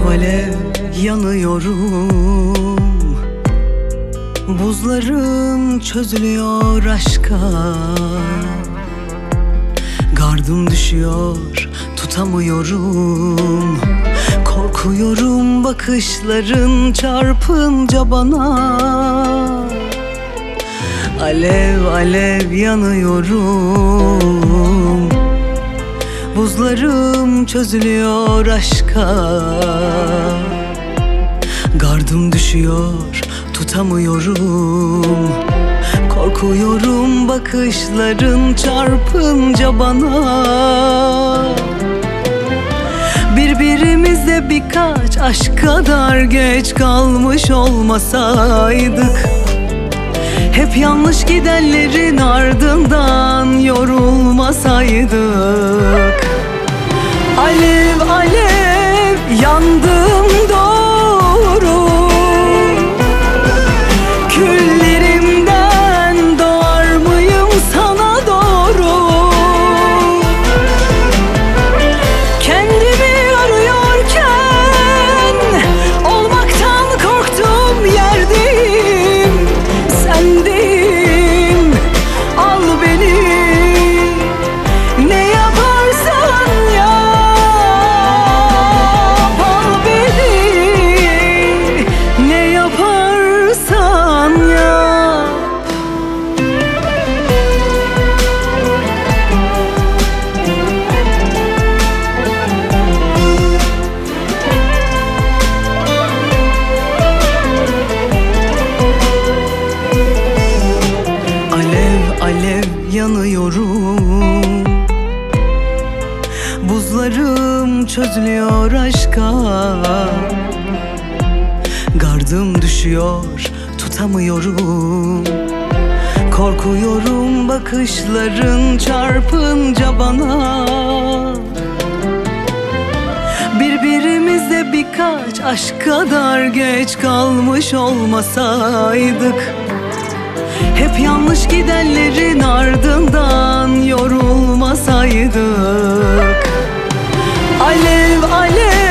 Alev alev yanıyorum, buzlarım çözülüyor aşka. Gardım düşüyor, tutamıyorum. Korkuyorum bakışların çarpınca bana. Alev alev yanıyorum, buzlarım çözülüyor aşka. Gardım düşüyor, tutamıyorum. Korkuyorum bakışların çarpınca bana. Birbirimize birkaç aşk kadar geç kalmış olmasaydık, hep yanlış gidenlerin ardından yorulmasaydık. Alev alev yandım doğru, küllerimden doğar mıyım sana doğru? Kendimi arıyorken olmaktan korktuğum yerdeyim, sendeyim. Al beni, ne yaparsan yap. Al beni, ne yaparsan yap. Alev alev yanıyorum, buzlarım çözülüyor aşka. Gardım düşüyor, tutamıyorum. Korkuyorum bakışların çarpınca bana. Birbirimize birkaç aşk kadar geç kalmış olmasaydık, hep yanlış gidenlerin ardından yorulmasaydık. Alev alev